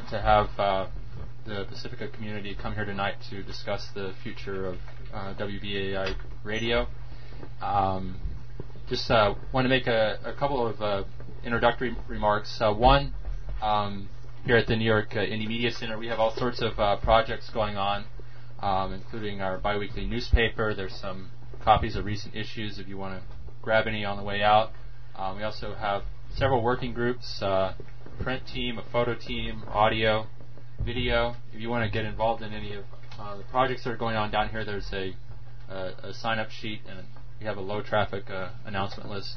to have the Pacifica community come here tonight to discuss the future of WBAI radio. Just want to make a couple of introductory remarks. One, here at the New York Indie Media Center, we have all sorts of projects going on, including our biweekly newspaper. There's some copies of recent issues if you want to grab any on the way out. We also have several working groups, a print team, a photo team, audio, video. If you want to get involved in any of the projects that are going on down here, there's a sign-up sheet, and we have a low-traffic announcement list.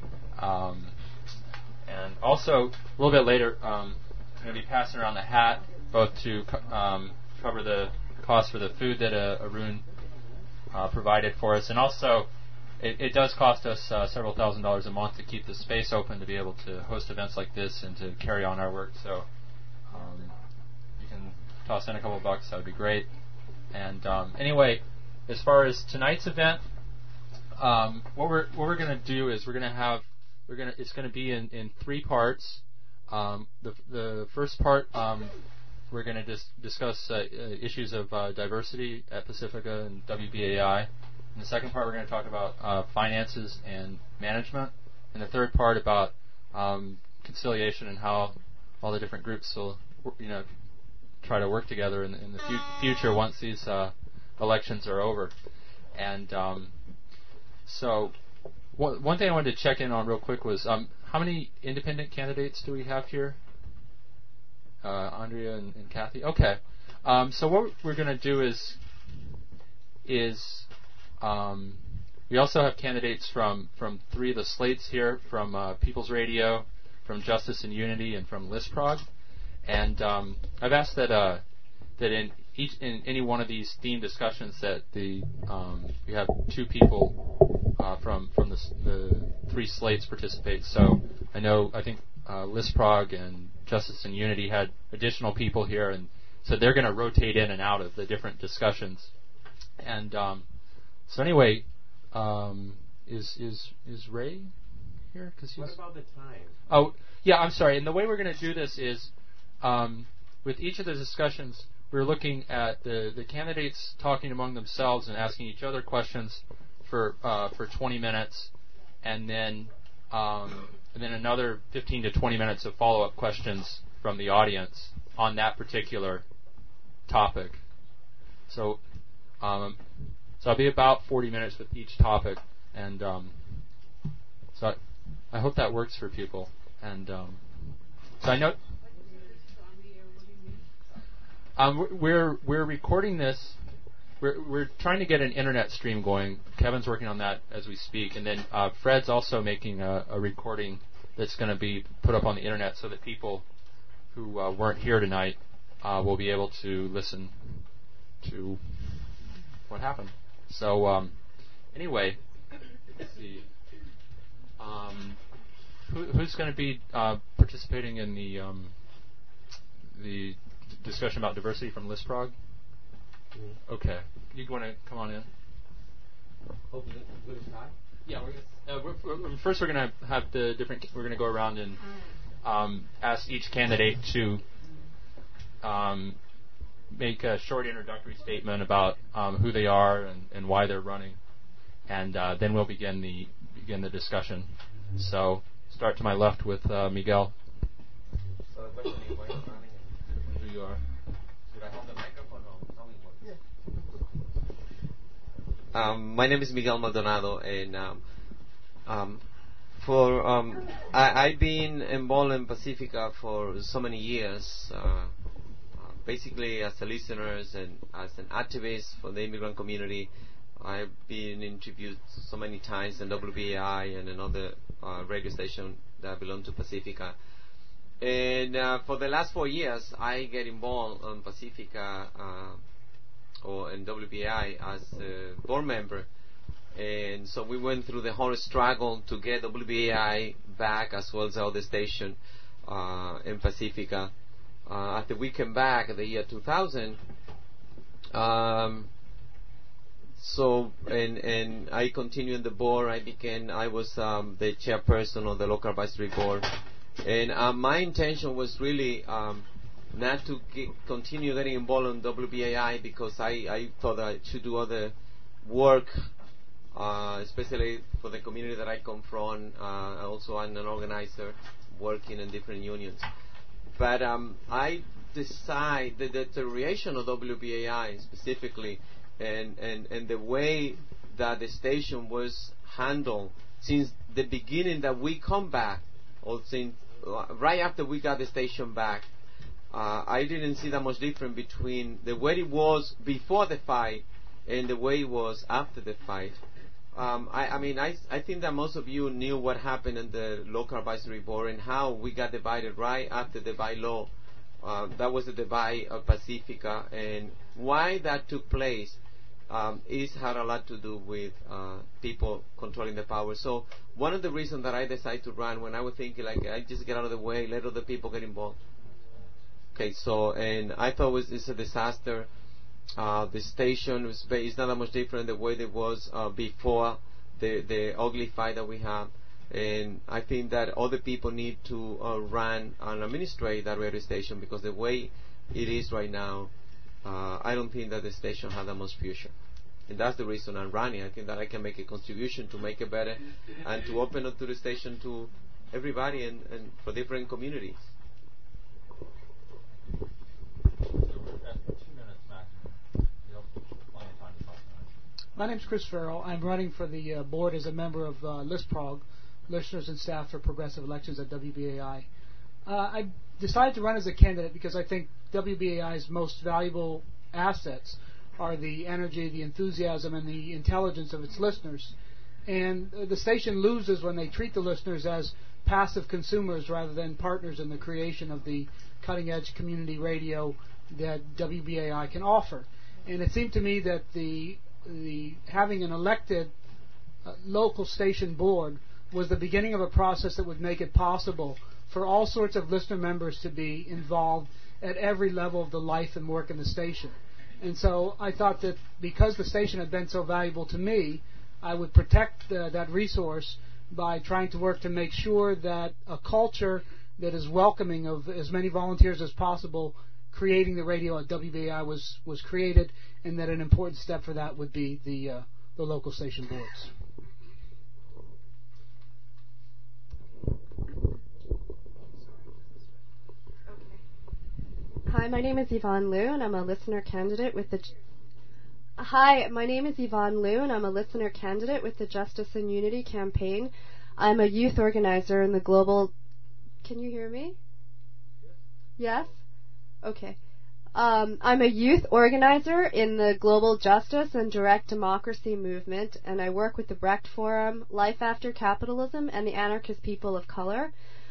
And also, a little bit later, I'm going to be passing around the hat, both to cover the cost for the food that Arun provided for us, and also it does cost us several $1,000s a month to keep the space open to be able to host events like this and to carry on our work. So you can toss in a couple of bucks, that would be great. And anyway, as far as tonight's event, what we're going to do is it's going to be in three parts. The first part, we're going to discuss issues of diversity at Pacifica and WBAI. In the second part, we're going to talk about finances and management. And the third part about conciliation and how all the different groups will, try to work together in the future once these elections are over. And so one thing I wanted to check in on real quick was how many independent candidates do we have here? Andrea and Kathy? Okay. So what we're going to do is we also have candidates from three of the slates here, from People's Radio, from Justice and Unity, and from ListProg. And I've asked that in any one of these theme discussions that we have two people from the three slates participate. So I think ListProg and Justice and Unity had additional people here, and so they're going to rotate in and out of the different discussions. And so anyway, is Ray here? What about the time? Oh, yeah, I'm sorry. And the way we're going to do this is, with each of the discussions, we're looking at the candidates talking among themselves and asking each other questions for 20 minutes, and then another 15 to 20 minutes of follow-up questions from the audience on that particular topic. So I'll be about 40 minutes with each topic, and so I hope that works for people. And so I know we're recording this. We're trying to get an internet stream going. Kevin's working on that as we speak, and then Fred's also making a recording that's going to be put up on the internet so that people who weren't here tonight will be able to listen to what happened. So anyway, let's see. Who's going to be participating in the discussion about diversity from ListProg? Okay. You want to come on in? Yeah. First, we're going to have the different. We're going to go around and ask each candidate to make a short introductory statement about who they are and why they're running, and then we'll begin the discussion. So, start to my left with Miguel. So the question is why you're running and who you are. Should I hold the microphone or tell me what? My name is Miguel Maldonado, and I've been involved in Pacifica for so many years, basically as a listener and as an activist for the immigrant community. I've been interviewed so many times in WBAI and another radio station that belong to Pacifica. And for the last 4 years, I get involved on Pacifica or in WBAI as a board member. And so we went through the whole struggle to get WBAI back, as well as the other station in Pacifica. After we came back in the year 2000, and I continued in the board. I was the chairperson of the local advisory board, and my intention was really not to continue getting involved in WBAI because I thought I should do other work, especially for the community that I come from. Also, I'm an organizer working in different unions. But I decided the deterioration of WBAI specifically and the way that the station was handled since the beginning that we come back, or since right after we got the station back, I didn't see that much difference between the way it was before the fight and the way it was after the fight. I think that most of you knew what happened in the local advisory board and how we got divided right after the bylaw. That was the divide of Pacifica, and why that took place had a lot to do with people controlling the power. So one of the reasons that I decided to run, when I was thinking like I just get out of the way, let other people get involved. Okay, so and I thought it's a disaster. The station is not that much different the way it was before the ugly fight that we have. And I think that other people need to run and administrate that radio station, because the way it is right now, I don't think that the station has that much future. And that's the reason I'm running. I think that I can make a contribution to make it better and to open up to the station to everybody and for different communities. My name's Chris Farrell. I'm running for the board as a member of LISPROG, Listeners and Staff for Progressive Elections at WBAI. I decided to run as a candidate because I think WBAI's most valuable assets are the energy, the enthusiasm, and the intelligence of its listeners. And the station loses when they treat the listeners as passive consumers rather than partners in the creation of the cutting-edge community radio that WBAI can offer. And it seemed to me that the having an elected local station board was the beginning of a process that would make it possible for all sorts of listener members to be involved at every level of the life and work in the station. And so I thought that because the station had been so valuable to me, I would protect that resource by trying to work to make sure that a culture that is welcoming of as many volunteers as possible creating the radio at WBAI was created, and that an important step for that would be the local station boards. Hi, my name is Yvonne Liu, and I'm a listener candidate with the. Hi, my name is Yvonne Liu, and I'm a listener candidate with the Justice and Unity campaign. I'm a youth organizer in the global. Can you hear me? Yes? Okay. I'm a youth organizer in the Global Justice and Direct Democracy movement, and I work with the Brecht Forum, Life After Capitalism, and the Anarchist People of Color.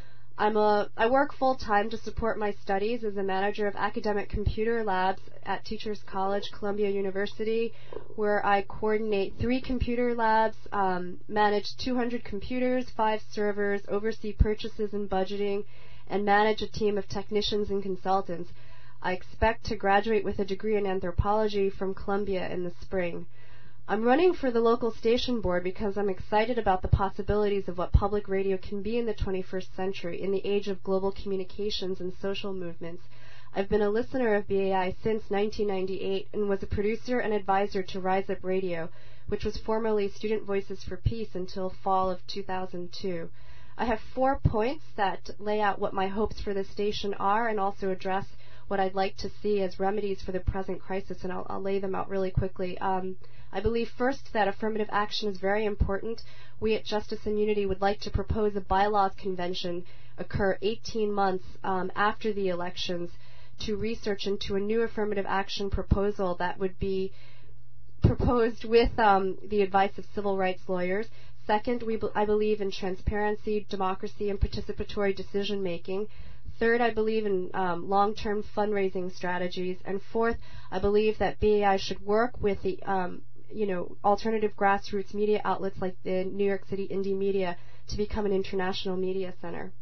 I work full-time to support my studies as a manager of academic computer labs at Teachers College, Columbia University, where I coordinate 3 computer labs, manage 200 computers, 5 servers, oversee purchases and budgeting, and manage a team of technicians and consultants. I expect to graduate with a degree in anthropology from Columbia in the spring. I'm running for the local station board because I'm excited about the possibilities of what public radio can be in the 21st century, in the age of global communications and social movements. I've been a listener of BAI since 1998 and was a producer and advisor to Rise Up Radio, which was formerly Student Voices for Peace until fall of 2002. I have 4 points that lay out what my hopes for the station are and also address what I'd like to see as remedies for the present crisis, and I'll lay them out really quickly. I believe first that affirmative action is very important. We at Justice and Unity would like to propose a bylaws convention occur 18 months after the elections to research into a new affirmative action proposal that would be proposed with the advice of civil rights lawyers. Second, I believe in transparency, democracy, and participatory decision making. Third, I believe in long-term fundraising strategies. And fourth, I believe that BAI should work with the alternative grassroots media outlets like the New York City Indie Media to become an international media center.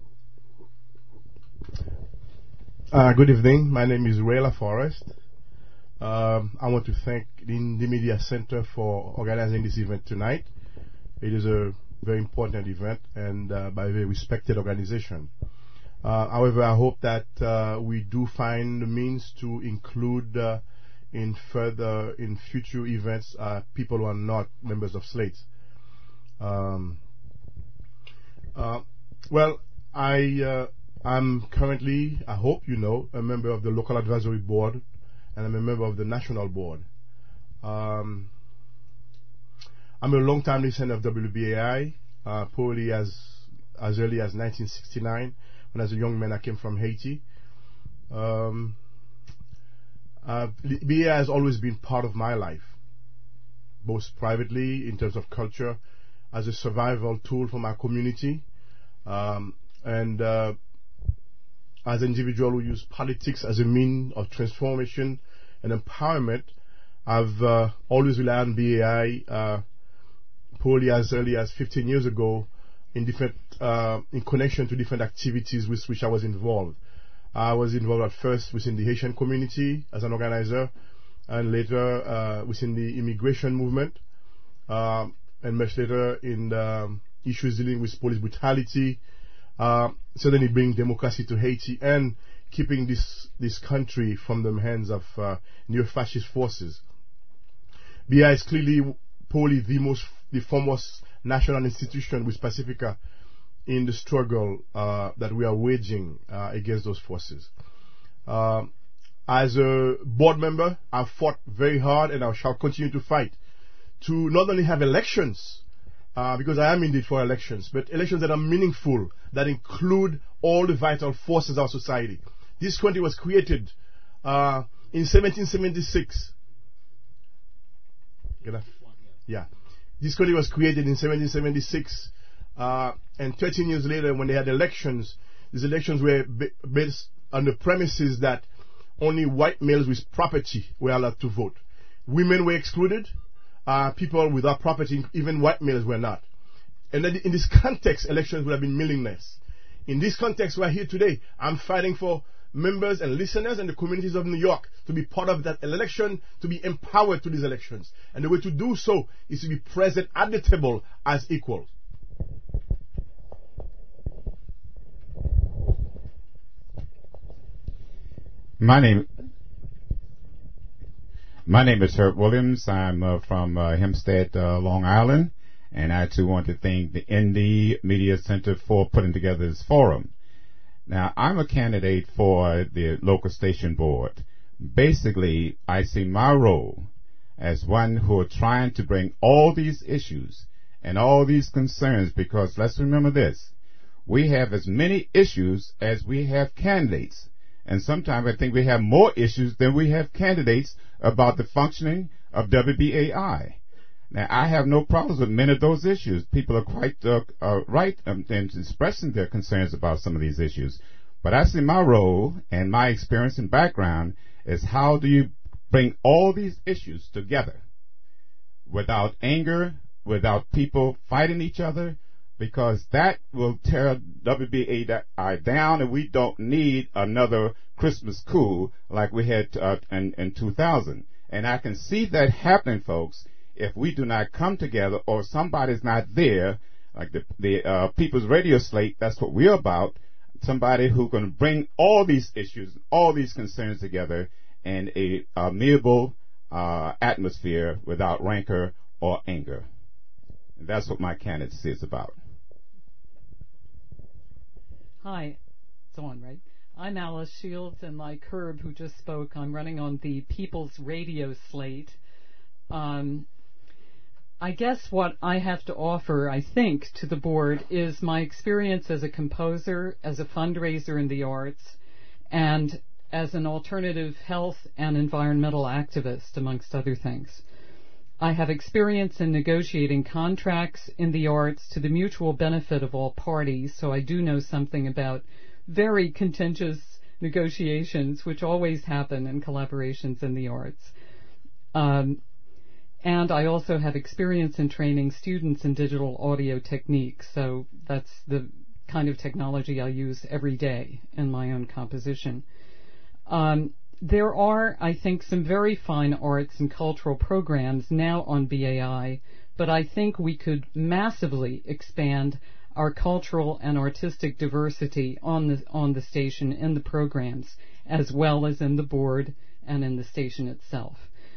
Good evening. My name is Ray LaForest. I want to thank the Indie Media Center for organizing this event tonight. It is a very important event and by a very respected organization. However, I hope that we do find the means to include in future events people who are not members of Slate. Well, I'm currently, I hope you know, a member of the local advisory board, and I'm a member of the national board. I'm a long-time listener of WBAI, probably as early as 1969, when as a young man I came from Haiti. BAI has always been part of my life, both privately in terms of culture, as a survival tool for my community, and as an individual who use politics as a means of transformation and empowerment. I've always relied on BAI, probably as early as 15 years ago, in connection to different activities with which I was involved. I was involved at first within the Haitian community as an organizer, and later within the immigration movement, and much later in issues dealing with police brutality, certainly bringing democracy to Haiti and keeping this country from the hands of neo-fascist forces. BI is clearly probably the foremost national institution with Pacifica in the struggle that we are waging against those forces. As a board member, I've fought very hard, and I shall continue to fight to not only have elections, because I am indeed for elections, but elections that are meaningful, that include all the vital forces of our society. This country was created in 1776. Yeah. This country was created in 1776, and 13 years later, when they had elections, these elections were based on the premises that only white males with property were allowed to vote. Women were excluded. People without property, even white males, were not. And then in this context, elections would have been meaningless. In this context, we're here today. I'm fighting for members and listeners and the communities of New York to be part of that election, to be empowered to these elections. And the way to do so is to be present at the table as equals. My name is Herb Williams. I'm from Hempstead, Long Island, and I too want to thank the Indie Media Center for putting together this forum. Now, I'm a candidate for the local station board. Basically, I see my role as one who are trying to bring all these issues and all these concerns, because let's remember this, we have as many issues as we have candidates. And sometimes I think we have more issues than we have candidates about the functioning of WBAI. Now, I have no problems with many of those issues. People are quite right in expressing their concerns about some of these issues. But I see my role and my experience and background is how do you bring all these issues together without anger, without people fighting each other, because that will tear WBAI down, and we don't need another Christmas coup like we had in 2000. And I can see that happening, folks, if we do not come together or somebody's not there, like the People's Radio Slate, that's what we're about, somebody who can bring all these issues, all these concerns together in a amiable atmosphere without rancor or anger. And that's what my candidacy is about. Hi, it's on, right? I'm Alice Shields, and like Herb, who just spoke, I'm running on the People's Radio Slate. I guess what I have to offer, I think, to the board is my experience as a composer, as a fundraiser in the arts, and as an alternative health and environmental activist, amongst other things. I have experience in negotiating contracts in the arts to the mutual benefit of all parties, so I do know something about very contentious negotiations, which always happen in collaborations in the arts. And I also have experience in training students in digital audio techniques, so that's the kind of technology I use every day in my own composition. there are, I think, some very fine arts and cultural programs now on BAI, but I think we could massively expand our cultural and artistic diversity on the station in the programs, as well as in the board and in the station itself.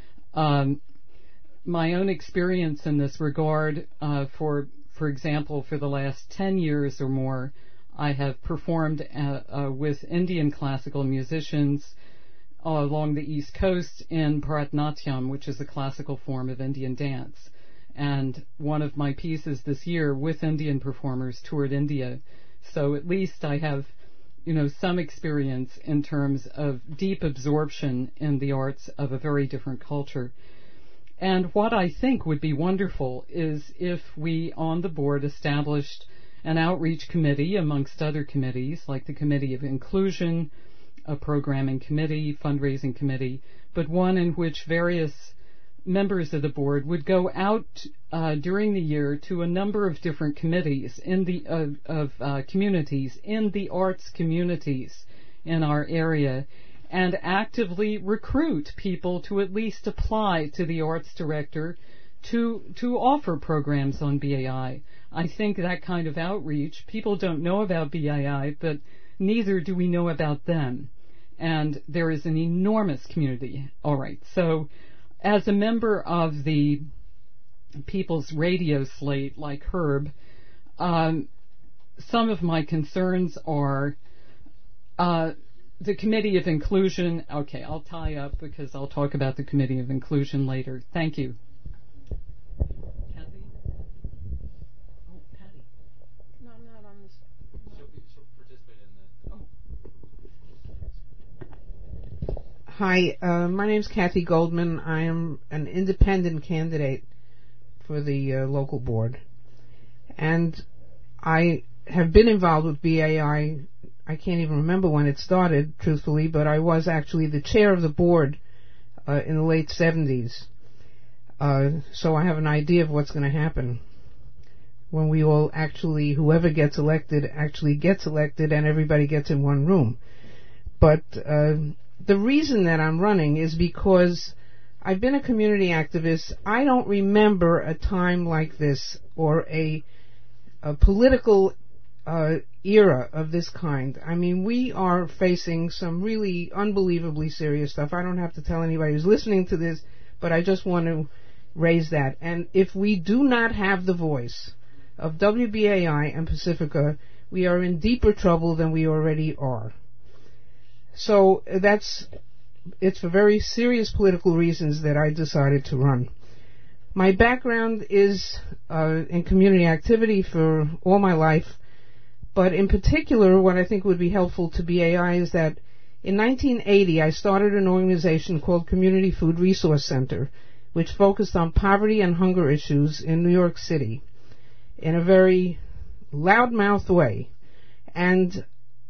My own experience in this regard, for example, for the last 10 years or more, I have performed with Indian classical musicians along the East Coast in Bharatanatyam, which is a classical form of Indian dance. And one of my pieces this year with Indian performers toured India. So at least I have, some experience in terms of deep absorption in the arts of a very different culture. And what I think would be wonderful is if we on the board established an outreach committee amongst other committees, like the Committee of Inclusion, a programming committee, fundraising committee, but one in which various members of the board would go out during the year to a number of different committees in the communities, in the arts communities in our area, and actively recruit people to at least apply to the arts director to offer programs on BAI. I think that kind of outreach, people don't know about BAI, but neither do we know about them. And there is an enormous community. All right, so as a member of the People's Radio slate, like Herb, some of my concerns are the Committee of Inclusion. Okay, I'll tie up because I'll talk about the Committee of Inclusion later. Thank you. Kathy? Oh, Patty. No, I'm not on this. She'll participate in the... Hi, my name's Kathy Goldman. I am an independent candidate for the local board. And I have been involved with BAI. I can't even remember when it started, truthfully, but I was actually the chair of the board in the late 70s. So I have an idea of what's going to happen when we all actually, whoever gets elected, actually gets elected and everybody gets in one room. But the reason that I'm running is because I've been a community activist. I don't remember a time like this or a political era of this kind. I mean, we are facing some really unbelievably serious stuff. I don't have to tell anybody who's listening to this, but I just want to raise that. And if we do not have the voice of WBAI and Pacifica, we are in deeper trouble than we already are. So it's for very serious political reasons that I decided to run. My background is in community activity for all my life, but in particular what I think would be helpful to BAI is that in 1980 I started an organization called Community Food Resource Center, which focused on poverty and hunger issues in New York City in a very loudmouth way. And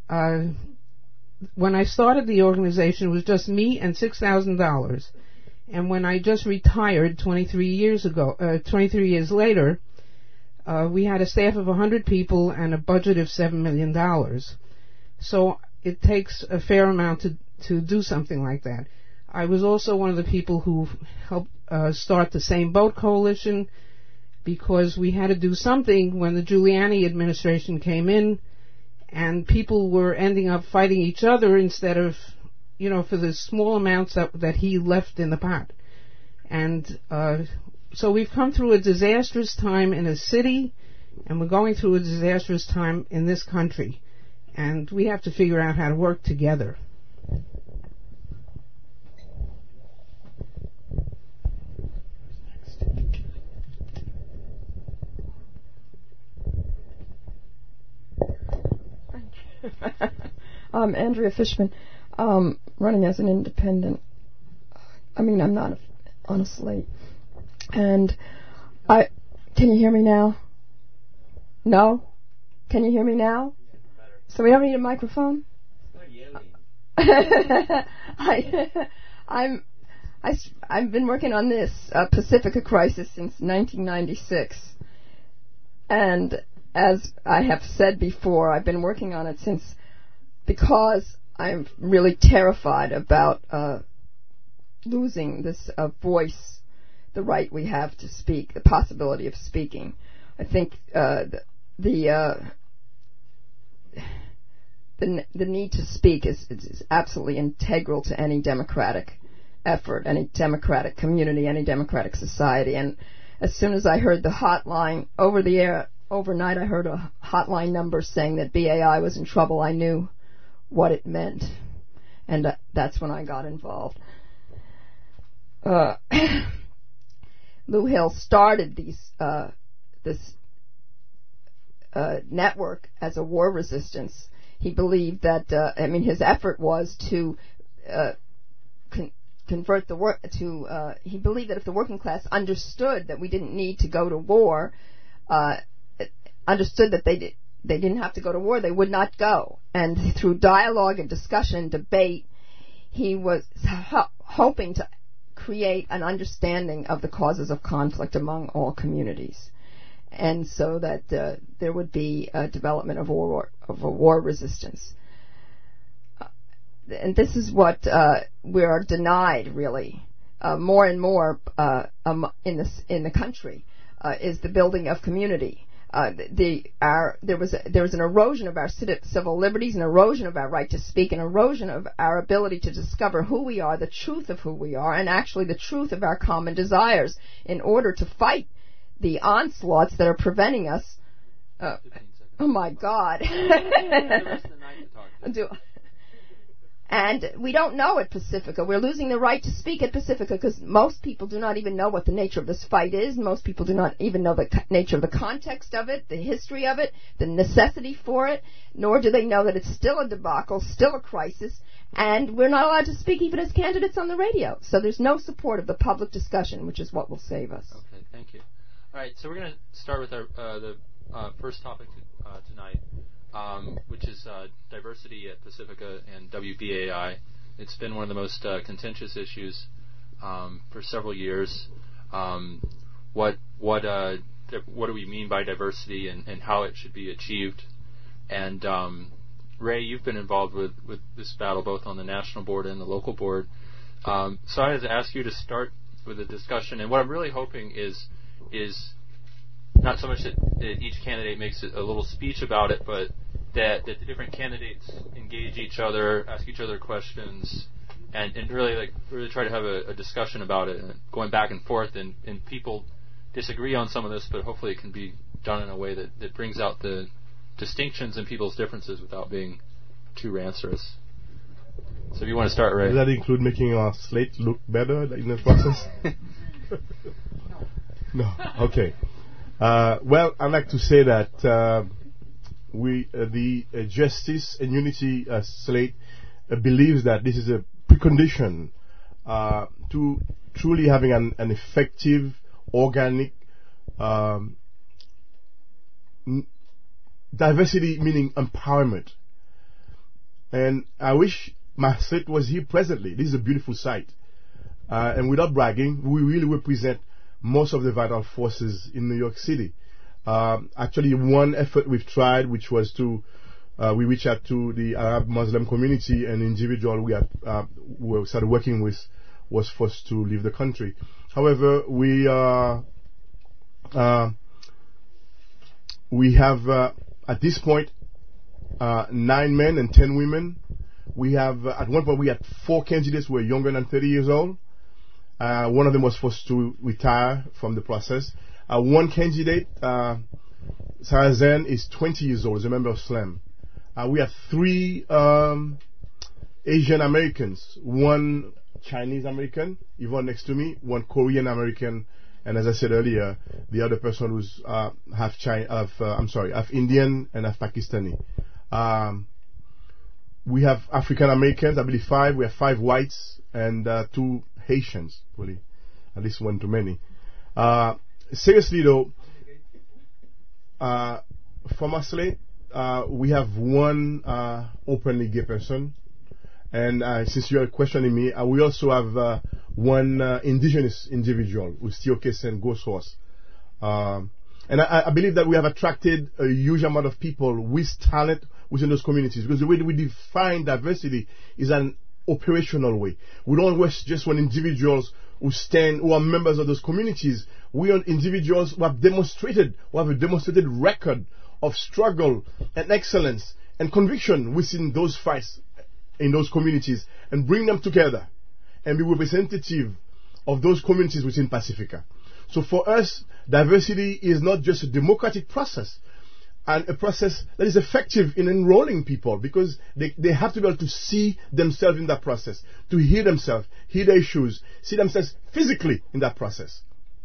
when I started the organization, it was just me and $6,000. And when I just retired 23 years later, we had a staff of 100 people and a budget of $7 million. So it takes a fair amount to do something like that. I was also one of the people who helped start the Same Boat Coalition, because we had to do something when the Giuliani administration came in, and people were ending up fighting each other instead of, for the small amounts that he left in the pot. And so we've come through a disastrous time in a city, and we're going through a disastrous time in this country. And we have to figure out how to work together. I'm Andrea Fishman, running as an independent. I'm not on a slate. And can you hear me now? No? Can you hear me now? So we don't need a microphone? I've been working on this Pacifica crisis since 1996. And as I have said before, I've been working on it because I'm really terrified about losing this voice, the right we have to speak, the possibility of speaking. I think the need to speak is absolutely integral to any democratic effort, any democratic community, any democratic society. And as soon as I heard the hotline over the air overnight, I heard a hotline number saying that BAI was in trouble. I knew what it meant, and that's when I got involved. Lou Hill started this network as a war resistance. He believed that his effort was to convert the work to. He believed that if the working class understood that we didn't need to go to war, understood that they didn't have to go to war, they would not go. And through dialogue and discussion and debate, he was hoping to create an understanding of the causes of conflict among all communities, and so that there would be a development of a war resistance. And this is what we are denied, really, more and more in the country, is the building of community. There was an erosion of our civil liberties, an erosion of our right to speak, an erosion of our ability to discover who we are, the truth of who we are, and actually the truth of our common desires in order to fight the onslaughts that are preventing us. Oh my God. And we don't know at Pacifica. We're losing the right to speak at Pacifica because most people do not even know what the nature of this fight is. Most people do not even know the nature of the context of it, the history of it, the necessity for it, nor do they know that it's still a debacle, still a crisis, and we're not allowed to speak even as candidates on the radio. So there's no support of the public discussion, which is what will save us. Okay, thank you. All right, so we're going to start with the first topic tonight. Which is diversity at Pacifica and WBAI. It's been one of the most contentious issues for several years. What do we mean by diversity and how it should be achieved? And Ray, you've been involved with this battle both on the national board and the local board. So I wanted to ask you to start with a discussion. And what I'm really hoping is not so much that each candidate makes a little speech about it, but that the different candidates engage each other, ask each other questions, and really try to have a discussion about it, and going back and forth, and people disagree on some of this, but hopefully it can be done in a way that brings out the distinctions in people's differences without being too rancorous. So if you want to start, Ray. Does that include making our slate look better in the process? No. Okay. Well, I'd like to say that the Justice and Unity slate believes that this is a precondition to truly having an effective, organic diversity, meaning empowerment. And I wish my slate was here presently. This is a beautiful site. And without bragging, we really represent most of the vital forces in New York City. Actually, one effort we've tried, which was to we reached out to the Arab Muslim community, and individual we started working with was forced to leave the country. However, we have at this point 9 men and 10 women. We have at one point we had 4 candidates who were younger than 30 years old. One of them was forced to retire from the process. One candidate, Sarah Zen, is 20 years old, is a member of SLAM. We have 3 Asian Americans, 1 Chinese American, Yvonne next to me, 1 Korean American, and as I said earlier, the other person who's half Indian and half Pakistani. We have African Americans, I believe 5. We have 5 whites and 2 Haitians, really, at least 1 too many. Seriously though, from our slate, we have 1 openly gay person, and since you are questioning me, we also have 1 indigenous individual who's Tioke and Ghost Horse. And I believe that we have attracted a huge amount of people with talent within those communities. Because the way that we define diversity is an operational way. We don't just want individuals who are members of those communities. We want individuals who have a demonstrated record of struggle and excellence and conviction within those fights in those communities, and bring them together and be representative of those communities within Pacifica. So for us, diversity is not just a democratic process, and a process that is effective in enrolling people, because they have to be able to see themselves in that process, to hear themselves, hear their issues, see themselves physically in that process.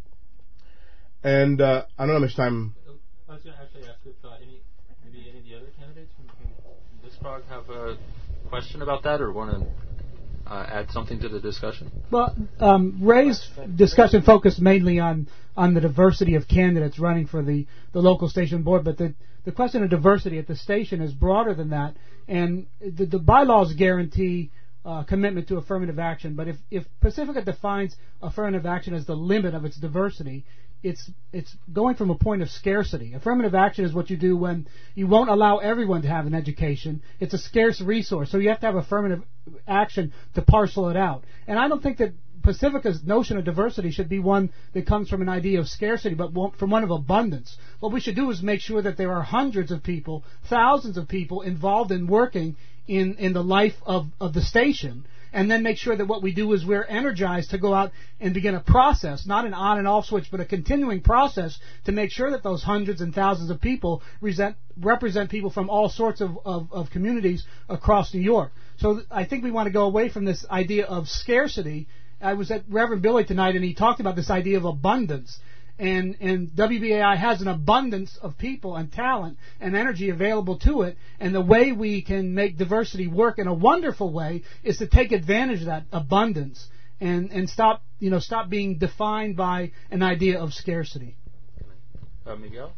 And I don't know how much time. I was going to actually ask if any of the other candidates from this PROG have a question about that or want to add something to the discussion. Well, Ray's discussion focused mainly on the diversity of candidates running for the local station board, but the question of diversity at the station is broader than that, and the bylaws guarantee commitment to affirmative action, but if Pacifica defines affirmative action as the limit of its diversity, it's going from a point of scarcity. Affirmative action is what you do when you won't allow everyone to have an education. It's a scarce resource, so you have to have affirmative action to parcel it out. And I don't think that Pacifica's notion of diversity should be one that comes from an idea of scarcity, but from one of abundance. What we should do is make sure that there are hundreds of people, thousands of people involved in working in the life of the station, and then make sure that what we do is we're energized to go out and begin a process, not an on and off switch, but a continuing process to make sure that those hundreds and thousands of people represent people from all sorts of communities across New York. So I think we want to go away from this idea of scarcity. I was at Reverend Billy tonight, and he talked about this idea of abundance. And WBAI has an abundance of people and talent and energy available to it. And the way we can make diversity work in a wonderful way is to take advantage of that abundance and stop being defined by an idea of scarcity. Miguel?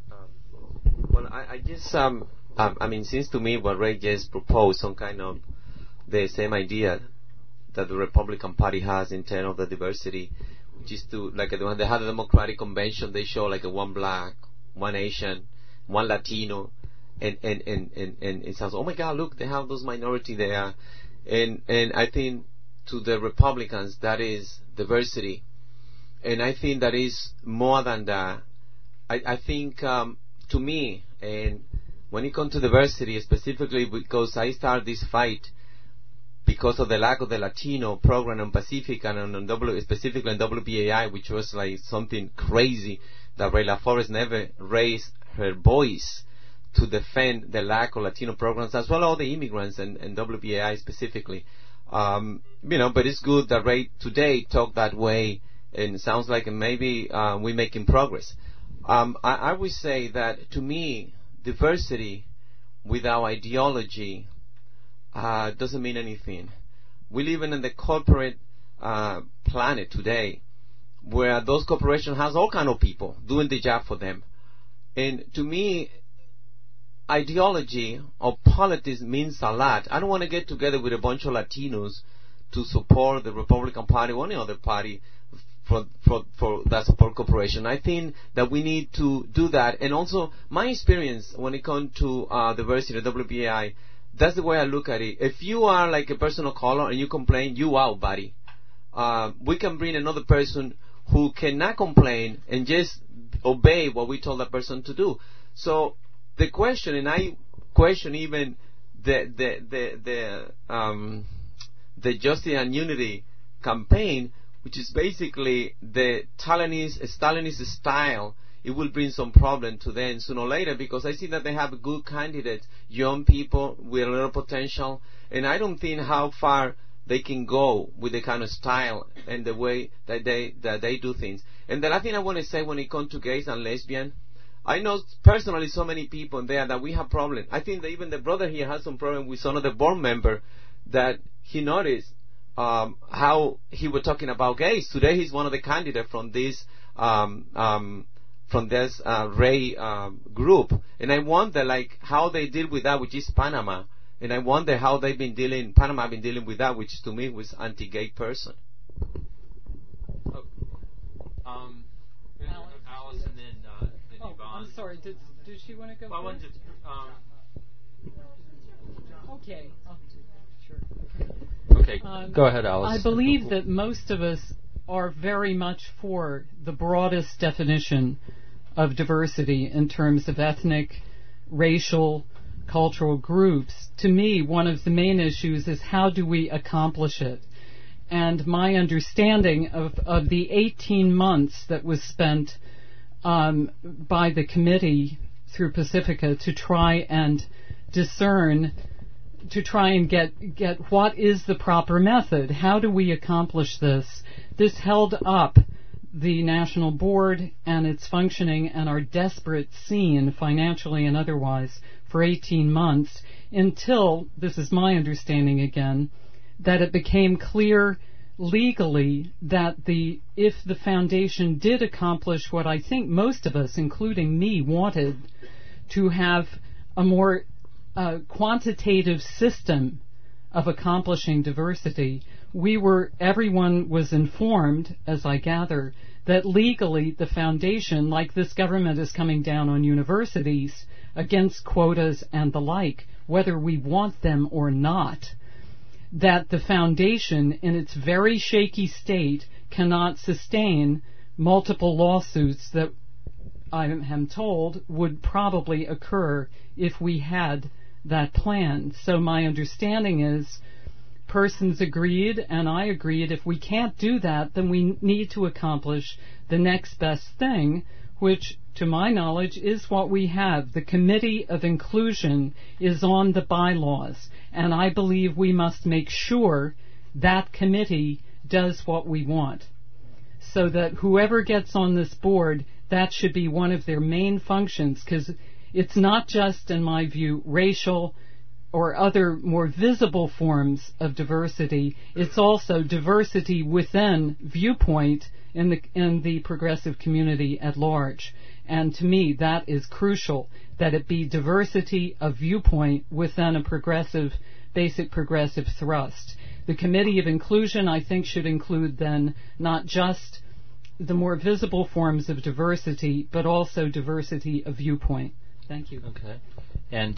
Well, I just seems to me what Ray just proposed, some kind of the same idea that the Republican Party has in terms of the diversity. Just to, like, when they had the Democratic Convention, they show like a one black, one Asian, one Latino, and it sounds, oh my God, look, they have those minority there, and I think to the Republicans that is diversity, and I think that is more than that. I think to me, and when it comes to diversity, specifically because I started this fight because of the lack of the Latino program on Pacific and specifically on WBAI, which was like something crazy that Ray LaForest never raised her voice to defend the lack of Latino programs, as well as all the immigrants and WBAI specifically. But it's good that Ray today talked that way, and it sounds like maybe we're making progress. I would say that to me, diversity without ideology doesn't mean anything. We live in the corporate planet today, where those corporations has all kind of people doing the job for them. And to me, ideology or politics means a lot. I don't want to get together with a bunch of Latinos to support the Republican Party or any other party for that support corporation. I think that we need to do that. And also, my experience when it comes to diversity at WBAI, that's the way I look at it. If you are like a person of color and you complain, you out, buddy. We can bring another person who cannot complain and just obey what we told that person to do. So the question, and I question even the Justice and Unity campaign, which is basically the Stalinist style. It will bring some problem to them sooner or later, because I see that they have good candidates, young people with a little potential, and I don't think how far they can go with the kind of style and the way that they do things. And the last thing I want to say when it comes to gays and lesbians, I know personally so many people there that we have problems. I think that even the brother here has some problem with some of the board member that he noticed how he was talking about gays. Today he's one of the candidates from this Ray group, and I wonder like how they deal with that, which is Panama, and I wonder how Panama been dealing with that, which to me was anti-gay person. Alice and then Yvonne. I'm sorry. Did she want to go? Well, I wanted to. Okay. Sure. Okay, go ahead, Alice. I believe that most of us are very much for the broadest definition of diversity in terms of ethnic, racial, cultural groups. To me, one of the main issues is how do we accomplish it? And my understanding of the 18 months that was spent by the committee through Pacifica to try and discern, to try and get what is the proper method. How do we accomplish this? This held up the national board and its functioning and our desperate scene, financially and otherwise, for 18 months until, this is my understanding again, that it became clear legally that if the foundation did accomplish what I think most of us, including me, wanted, to have a more quantitative system of accomplishing diversity, everyone was informed, as I gather, that legally the foundation, like this government is coming down on universities against quotas and the like, whether we want them or not, that the foundation in its very shaky state cannot sustain multiple lawsuits that I am told would probably occur if we had that plan. So my understanding is persons agreed, and I agreed, if we can't do that, then we need to accomplish the next best thing, which, to my knowledge, is what we have. The Committee of Inclusion is on the bylaws, and I believe we must make sure that committee does what we want, so that whoever gets on this board, that should be one of their main functions, because it's not just, in my view, racial or other more visible forms of diversity. It's also diversity within viewpoint in the progressive community at large. And to me, that is crucial, that it be diversity of viewpoint within a basic progressive thrust. The Committee of Inclusion, I think, should include then not just the more visible forms of diversity, but also diversity of viewpoint. Thank you. Okay. And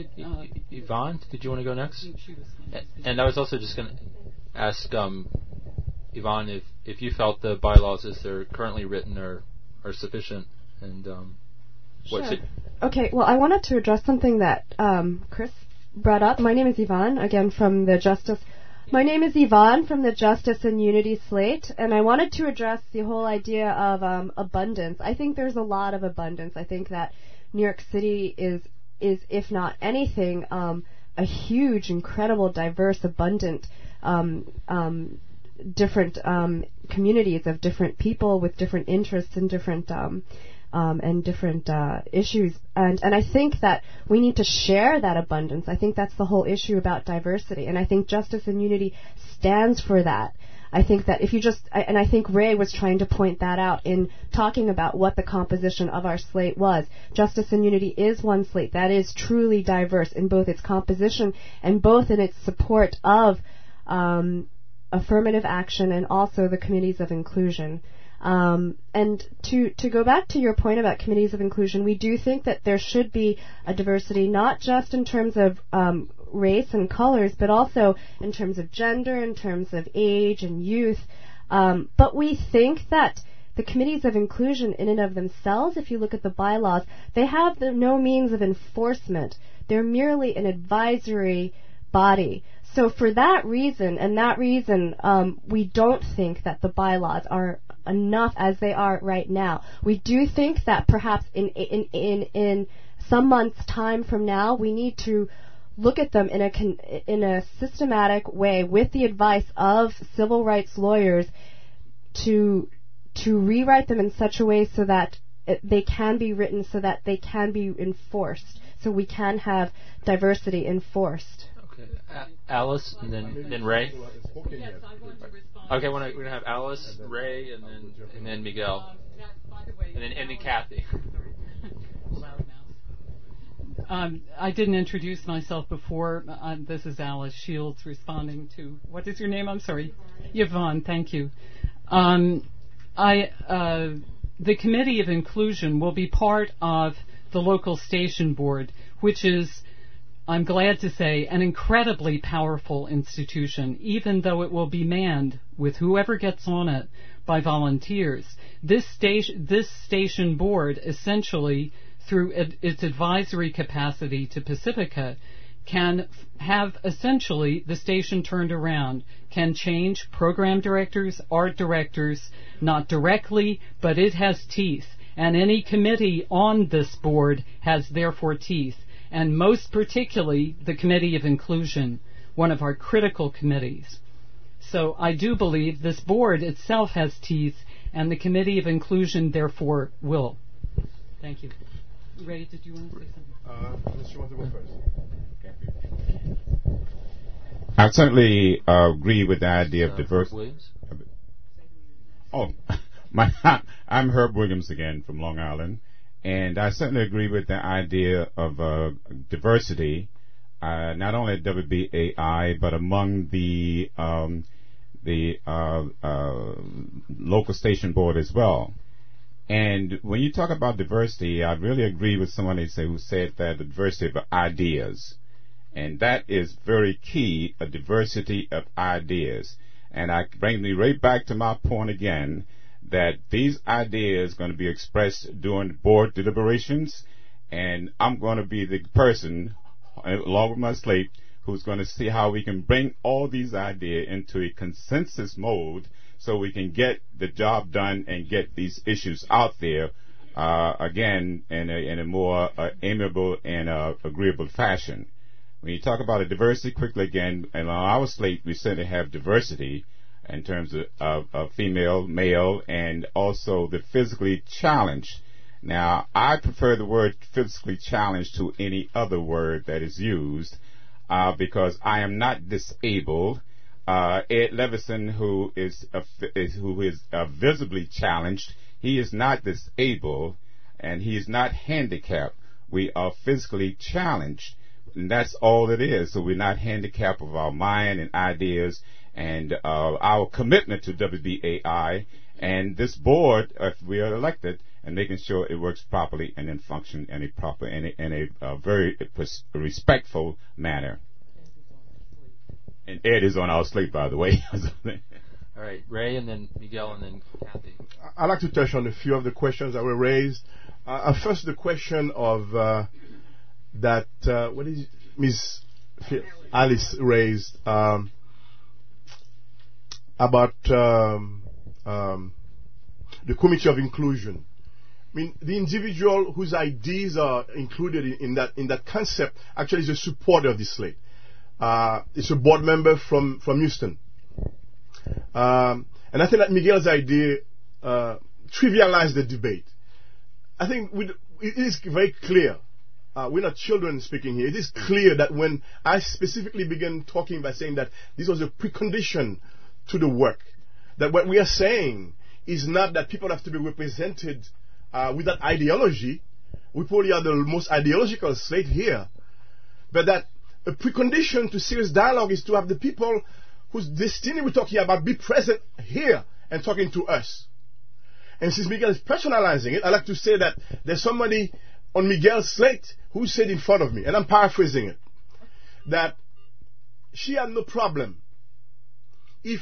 Yvonne, did you want to go next? And I was also just going to ask Yvonne if you felt the bylaws as they're currently written are sufficient, and Sure. Okay, well, I wanted to address something that Chris brought up. My name is Yvonne, again from the Justice and Unity slate, and I wanted to address the whole idea of abundance. I think there's a lot of abundance. I think that New York City is if not anything, a huge, incredible, diverse, abundant, different communities of different people with different interests and different issues. And I think that we need to share that abundance. I think that's the whole issue about diversity, and I think Justice and Unity stands for that. I think that if you and I think Ray was trying to point that out in talking about what the composition of our slate was. Justice and Unity is one slate that is truly diverse in both its composition and both in its support of affirmative action and also the committees of inclusion. And to go back to your point about committees of inclusion, we do think that there should be a diversity, not just in terms of race and colors, but also in terms of gender, in terms of age and youth. But we think that the committees of inclusion in and of themselves, if you look at the bylaws, they have no means of enforcement. They're merely an advisory body. So for that reason, we don't think that the bylaws are enough as they are right now. We do think that perhaps in some months' time from now, we need to look at them in a systematic way with the advice of civil rights lawyers to rewrite them in such a way so that they can be written, so that they can be enforced, so we can have diversity enforced. Okay, Alice, and then Ray. Yes, I want to respond. Okay, we're going to have Alice, Ray, and then Miguel, and then Kathy. I didn't introduce myself before. This is Alice Shields responding to, what is your name? I'm sorry. Yvonne, thank you. The Committee of Inclusion will be part of the local station board, which is I'm glad to say, an incredibly powerful institution, even though it will be manned with whoever gets on it by volunteers. This station board, essentially, through its advisory capacity to Pacifica, can have essentially the station turned around, can change program directors, art directors, not directly, but it has teeth. And any committee on this board has therefore teeth. And most particularly the Committee of Inclusion, one of our critical committees. So I do believe this board itself has teeth, and the Committee of Inclusion therefore will. Thank you. Ray, did you want to say something? Unless you want to go first. I certainly agree with the idea of diversity. Williams? Oh, I'm Herb Williams again from Long Island. And I certainly agree with the idea of diversity, not only at WBAI, but among the local station board as well. And when you talk about diversity, I really agree with someone who said that the diversity of ideas. And that is very key, a diversity of ideas. And I bring me right back to my point again, that these ideas are going to be expressed during board deliberations, and I'm going to be the person, along with my slate, who's going to see how we can bring all these ideas into a consensus mode so we can get the job done and get these issues out there, again, in a more amiable and agreeable fashion. When you talk about a diversity, quickly again, and on our slate, we certainly have diversity in terms of female, male, and also the physically challenged. Now, I prefer the word physically challenged to any other word that is used because I am not disabled. Ed Levison, who is visibly challenged, he is not disabled and he is not handicapped. We are physically challenged, and that's all it is. So we're not handicapped of our mind and ideas. And our commitment to WBAI and this board, if we are elected, and making sure it works properly and then function in a very respectful manner. And Ed is on our slate, by the way. All right, Ray, and then Miguel, and then Kathy. I'd like to touch on a few of the questions that were raised. First, the question of what is Ms. Alice raised. About the Committee of Inclusion. I mean, the individual whose ideas are included in that concept actually is a supporter of this slate. It's a board member from Houston. And I think that Miguel's idea trivialized the debate. I think it is very clear. We're not children speaking here. It is clear that when I specifically began talking by saying that this was a precondition to the work, that what we are saying is not that people have to be represented with that ideology. We probably are the most ideological slate here, but that a precondition to serious dialogue is to have the people whose destiny we're talking about be present here and talking to us. And since Miguel is personalizing it, I like to say that there's somebody on Miguel's slate who said in front of me, and I'm paraphrasing it, that she had no problem if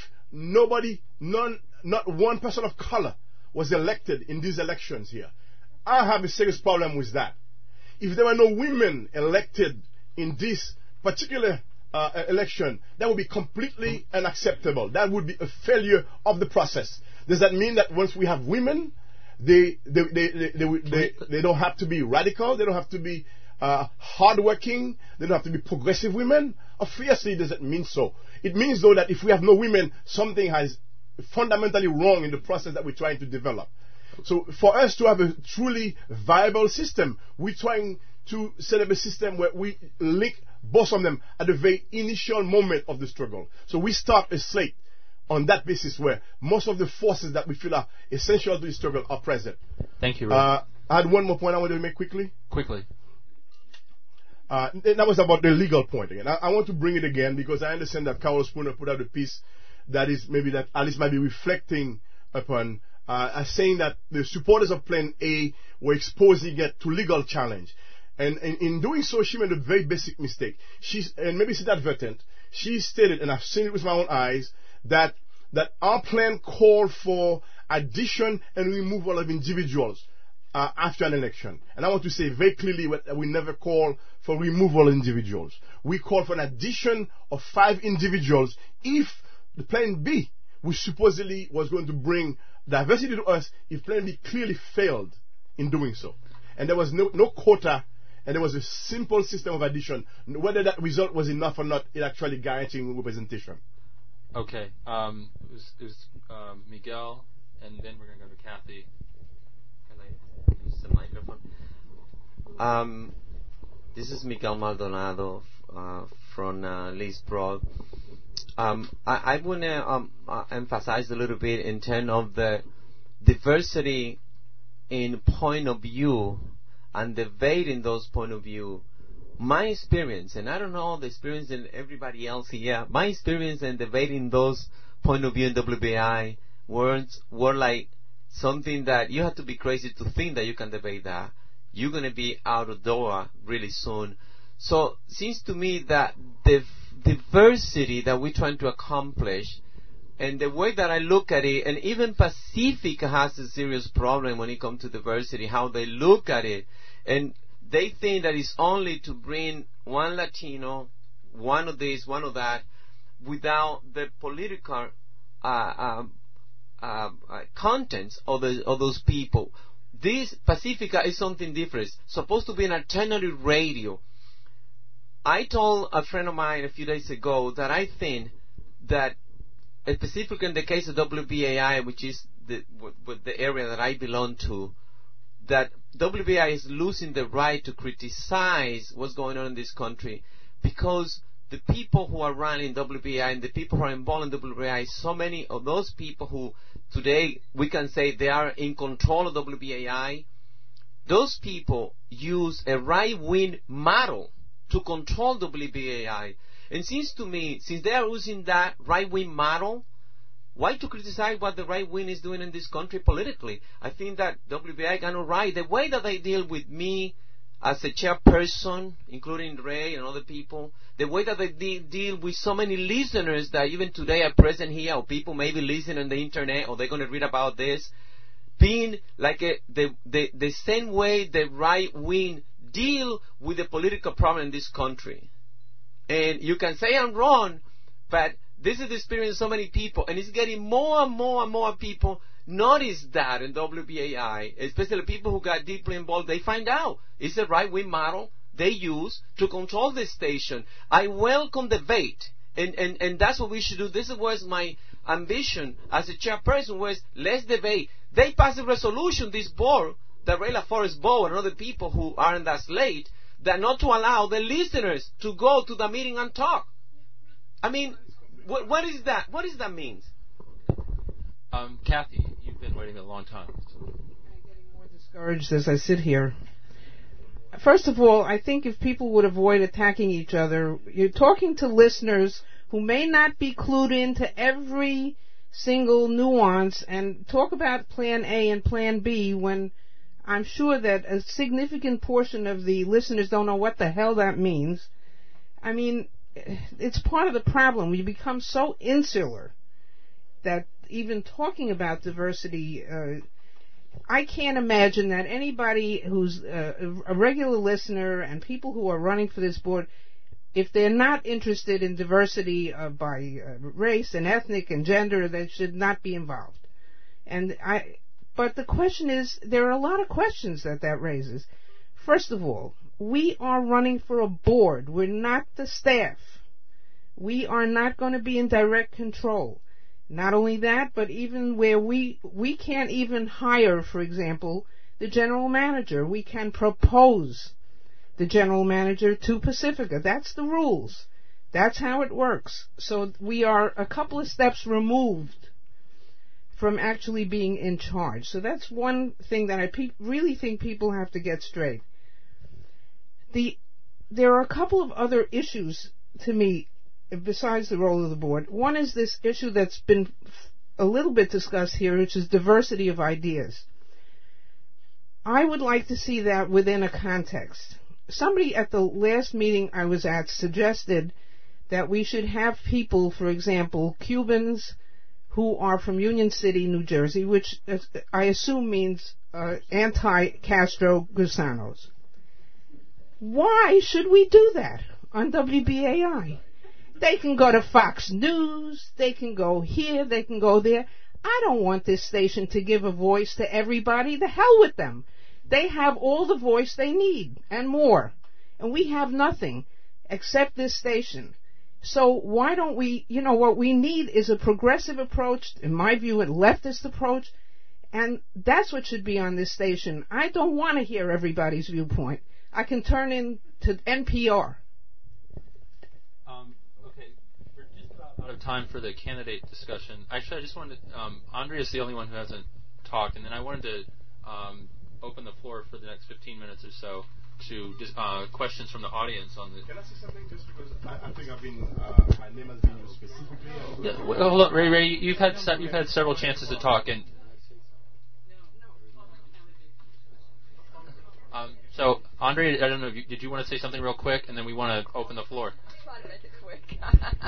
not one person of color was elected in these elections here. I have a serious problem with that. If there were no women elected in this particular election, that would be completely unacceptable. That would be a failure of the process. Does that mean that once we have women, they don't have to be radical, they don't have to be hardworking, they don't have to be progressive women? Obviously, does it mean so? It means, though, that if we have no women, something has fundamentally wrong in the process that we're trying to develop. So for us to have a truly viable system, we're trying to set up a system where we link both of them at the very initial moment of the struggle. So we start a slate on that basis where most of the forces that we feel are essential to the struggle are present. Thank you, Ray. I had one more point I wanted to make quickly. Quickly. That was about the legal point again. I want to bring it again because I understand that Carol Spooner put out a piece that is maybe that Alice might be reflecting upon, saying that the supporters of Plan A were exposing it to legal challenge. And in doing so, she made a very basic mistake. And maybe it's inadvertent. She stated, and I've seen it with my own eyes, that our plan called for addition and removal of individuals after an election. And I want to say very clearly that we never call for removal of individuals. We call for an addition of 5 individuals if the plan B, which supposedly was going to bring diversity to us, if plan B clearly failed in doing so. And there was no quota, and there was a simple system of addition. Whether that result was enough or not, it actually guaranteeing representation. Okay. It was Miguel, and then we're going to go to Kathy. Can I use the microphone? This is Miguel Maldonado from LISPROG. I want to emphasize a little bit in terms of the diversity in point of view and debating those point of view. My experience, and I don't know the experience in everybody else here, my experience in debating those point of view in WBAI were like something that you have to be crazy to think that you can debate that. You're going to be out of door really soon. So it seems to me that the diversity that we're trying to accomplish, and the way that I look at it, and even Pacific has a serious problem when it comes to diversity, how they look at it, and they think that it's only to bring one Latino, one of this, one of that, without the political contents of those people. This Pacifica is something different. It's supposed to be an alternative radio. I told a friend of mine a few days ago that I think that, specifically in the case of WBAI, which is the area that I belong to, that WBAI is losing the right to criticize what's going on in this country, because the people who are running WBAI and the people who are involved in WBAI, so many of those people who today we can say they are in control of WBAI, those people use a right-wing model to control WBAI. And it seems to me, since they are using that right-wing model, why to criticize what the right wing is doing in this country politically? I think that WBAI got it right. The way that they deal with me as a chairperson, including Ray and other people, the way that they deal with so many listeners that even today are present here, or people maybe listen on the internet, or they're going to read about this, being like the same way the right wing deal with the political problem in this country. And you can say I'm wrong, but this is the experience of so many people, and it's getting more and more and more people notice that in WBAI, especially people who got deeply involved. They find out it's a right-wing model they use to control this station. I welcome debate, and that's what we should do. This was my ambition as a chairperson, was let's debate. They passed a resolution, this board, the Ray LaForest board and other people who are in that slate, that not to allow the listeners to go to the meeting and talk. I mean, what is that? What does that mean? Kathy, you've been waiting a long time. I'm getting more discouraged as I sit here. First of all, I think if people would avoid attacking each other, you're talking to listeners who may not be clued into every single nuance, and talk about Plan A and Plan B when I'm sure that a significant portion of the listeners don't know what the hell that means. I mean, it's part of the problem. We become so insular that even talking about diversity, I can't imagine that anybody who's a regular listener and people who are running for this board, if they're not interested in diversity by race and ethnic and gender, they should not be involved. But the question is, there are a lot of questions that raises. First of all, we are running for a board. We're not the staff. We are not going to be in direct control. Not only that, but even where we can't even hire, for example, the general manager. We can propose the general manager to Pacifica. That's the rules. That's how it works. So we are a couple of steps removed from actually being in charge. So that's one thing that I really think people have to get straight. There are a couple of other issues to me besides the role of the board. One is this issue that's been a little bit discussed here, which is diversity of ideas. I would like to see that within a context. somebody at the last meeting I was at suggested that we should have people, for example, Cubans who are from Union City, New Jersey, which I assume means anti-Castro gusanos. Why should we do that on WBAI? They can go to Fox News, they can go here, they can go there. I don't want this station to give a voice to everybody. The hell with them. They have all the voice they need and more. And we have nothing except this station. So why don't we, what we need is a progressive approach, in my view, a leftist approach, and that's what should be on this station. I don't want to hear everybody's viewpoint. I can turn in to NPR. Okay, we're just about out of time for the candidate discussion. Actually, I just wanted to, Andrea's the only one who hasn't talked, and then I wanted to open the floor for the next 15 minutes or so to just questions from the audience on the. Can I say something? Just because I think I've been my name has been used specifically. Yeah, well, look, Ray, you've had several chances to talk, and so Andrea, I don't know, did you want to say something real quick, and then we want to open the floor. I'll try to make it quick.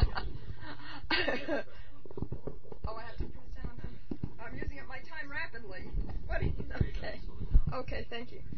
Oh, I have to press down. I'm using up my time rapidly. What? Okay. Okay, thank you.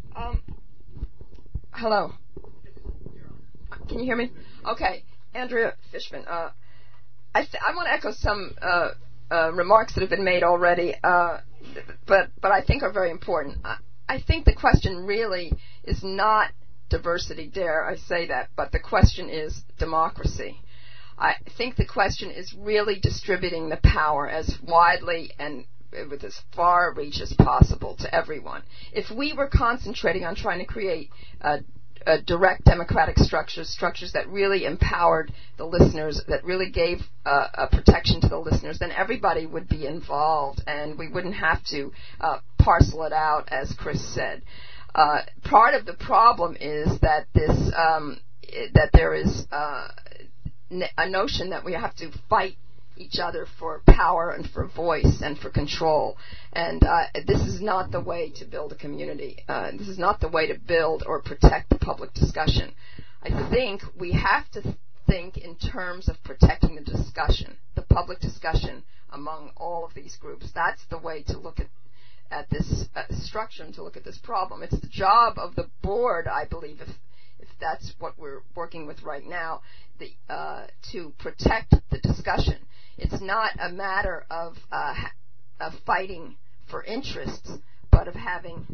Hello. Can you hear me? Okay. Andrea Fishman. I want to echo some remarks that have been made already, but I think are very important. I think the question really is not diversity, dare I say that, but the question is democracy. I think the question is really distributing the power as widely and with as far a reach as possible to everyone. If we were concentrating on trying to create direct democratic structures that really empowered the listeners, that really gave a protection to the listeners, then everybody would be involved and we wouldn't have to parcel it out, as Chris said. Part of the problem is that that there is a notion that we have to fight each other for power and for voice and for control. And this is not the way to build a community. This is not the way to build or protect the public discussion. I think we have to think in terms of protecting the discussion, the public discussion among all of these groups. That's the way to look at this structure and to look at this problem. It's the job of the board, I believe, if that's what we're working with right now, to protect the discussion. It's not a matter of fighting for interests, but of having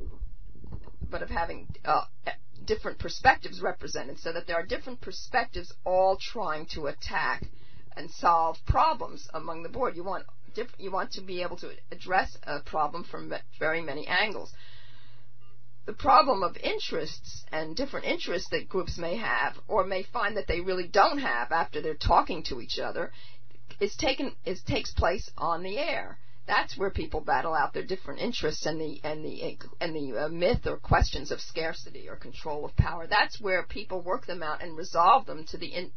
different perspectives represented, so that there are different perspectives all trying to attack and solve problems among the board. You want to be able to address a problem from very many angles. The problem of interests and different interests that groups may have or may find that they really don't have after they're talking to each other takes place on the air. That's where people battle out their different interests and the myth or questions of scarcity or control of power. That's where people work them out and resolve them to the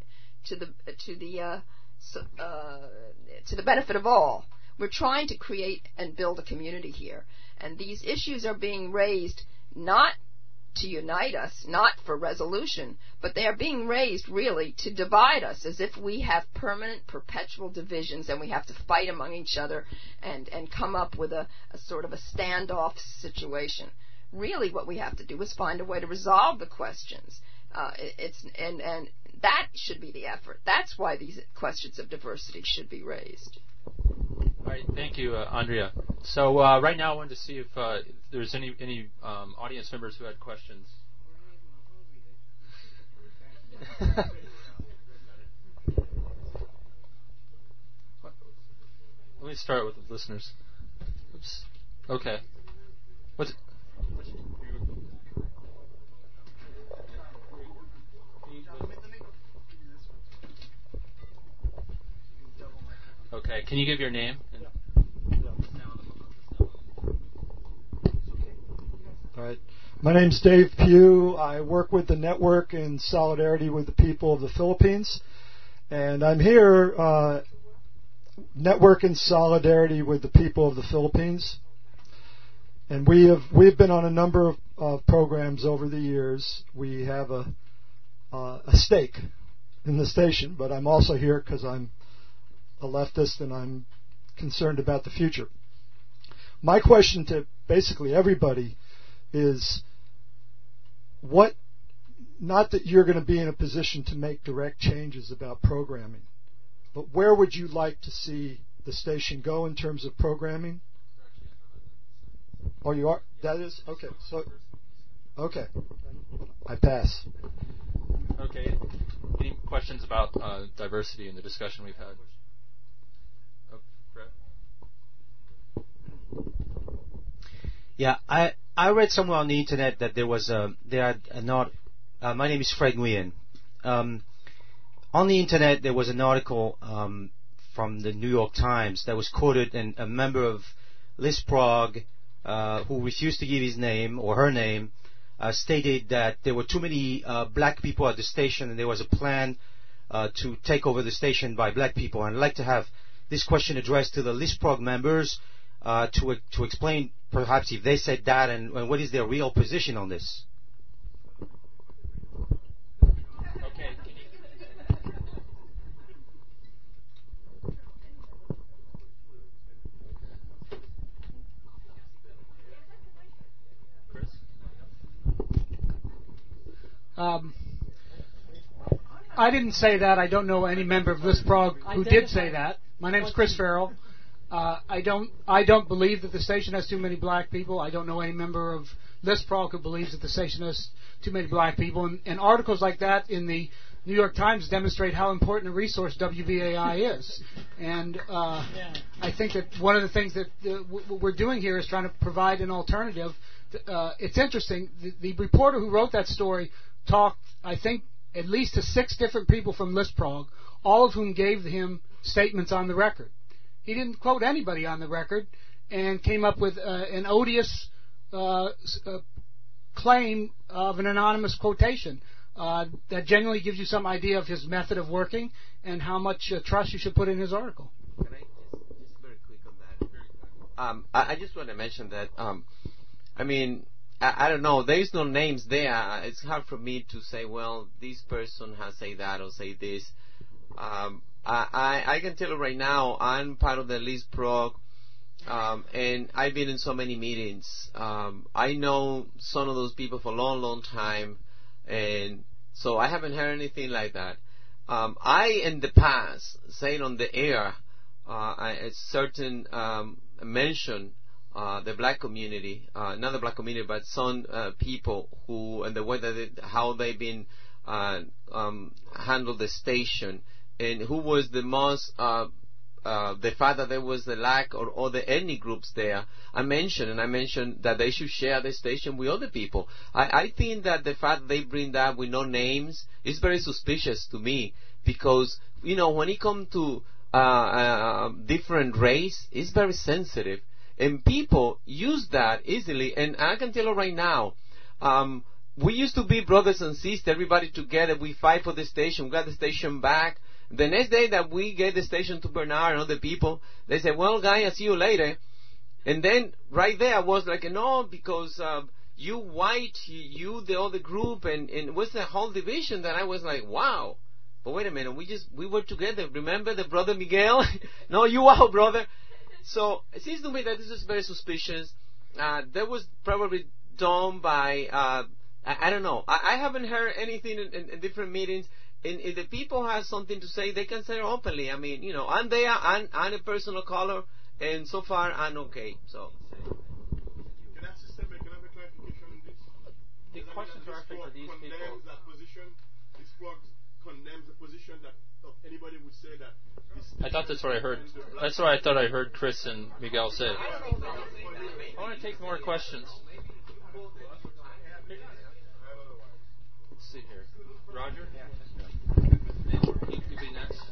benefit of all. We're trying to create and build a community here, and these issues are being raised not to unite us, not for resolution, but they are being raised really to divide us, as if we have permanent, perpetual divisions and we have to fight among each other and come up with a sort of a standoff situation. Really what we have to do is find a way to resolve the questions. And that should be the effort. That's why these questions of diversity should be raised. All right, thank you, Andrea. So right now I wanted to see if there's any audience members who had questions. Let me start with the listeners. Oops. Okay. Okay, can you give your name? All right. My name's Dave Pugh. I work with the network in solidarity with the people of the Philippines. And I'm here network in solidarity with the people of the Philippines. and we've been on a number of programs over the years. We have a stake in the station, but I'm also here because I'm a leftist and I'm concerned about the future. My question to basically everybody is not that you're going to be in a position to make direct changes about programming, but where would you like to see the station go in terms of programming? Oh, you are? That is? Okay. So, okay. I pass. Okay. Any questions about diversity in the discussion we've had? Oh, Brett? Yeah, I read somewhere on the internet that my name is Fred Nguyen. On the internet there was an article from the New York Times that was quoted, and a member of ListProg who refused to give his name or her name stated that there were too many black people at the station and there was a plan to take over the station by black people. And I'd like to have this question addressed to the ListProg members to explain perhaps if they said that and what is their real position on this. Okay. Chris? I didn't say that. I don't know any member of ListProg who did say that. My name is Chris Farrell. I don't believe that the station has too many black people. I don't know any member of ListProg who believes that the station has too many black people. And articles like that in the New York Times demonstrate how important a resource WBAI is. And I think that one of the things that we're doing here is trying to provide an alternative. It's interesting. The reporter who wrote that story talked, I think, at least to 6 different people from ListProg, all of whom gave him statements on the record. He didn't quote anybody on the record and came up with an odious claim of an anonymous quotation that genuinely gives you some idea of his method of working and how much trust you should put in his article. Can I just very quick on that? I just want to mention that, I don't know, there is no names there. It's hard for me to say, well, this person has said that or say this. I can tell you right now, I'm part of the ListProg, and I've been in so many meetings. I know some of those people for a long, long time, and so I haven't heard anything like that. I, in the past, said on the air, a certain mention the black community, not the black community, but some people who, and the way that how they've been handled the station, and who was the most, the fact that there was the lack or the ethnic groups there. I mentioned that they should share the station with other people. I think that the fact that they bring that with no names is very suspicious to me, because, when it comes to different race, it's very sensitive. And people use that easily. And I can tell you right now, we used to be brothers and sisters, everybody together. We fight for the station. We got the station back. The next day that we gave the station to Bernard and other people, they said, well, guys, I'll see you later. And then right there I was like, no, because you white, you the other group, and it was the whole division that I was like, wow. But wait a minute, we were together. Remember the brother Miguel? No, you out, brother. So it seems to me that this is very suspicious. That was probably done by, I don't know. I haven't heard anything in different meetings. And if the people have something to say, they can say it openly. I'm there, I'm a person of color, and so far I'm okay. So. Can I have a clarification on this? The questions are actually for these people. That position, this plug condemns the position that anybody would say that. I thought that's what I heard. That's what I thought I heard Chris and Miguel say. I want to take more questions. Let's see here. Roger? You be next.